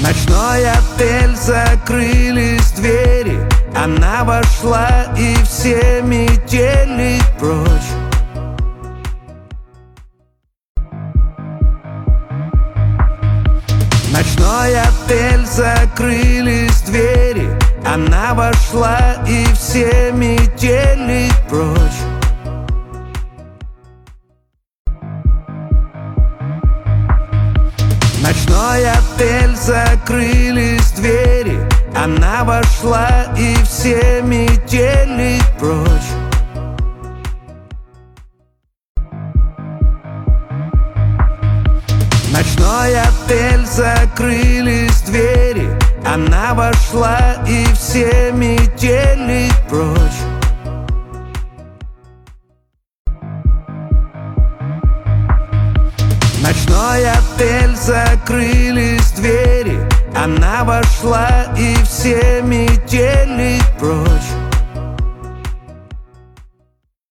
ночной отель, закрылись двери. Она вошла и все метели прочь. Ночной отель, закрылись двери. Она вошла и все метели прочь. Ночной отель, закрылись двери. Она вошла и все метели прочь. Ночной отель, закрылись двери. Она вошла и все метели прочь. Ночной отель, закрылись двери. Она вошла и все метели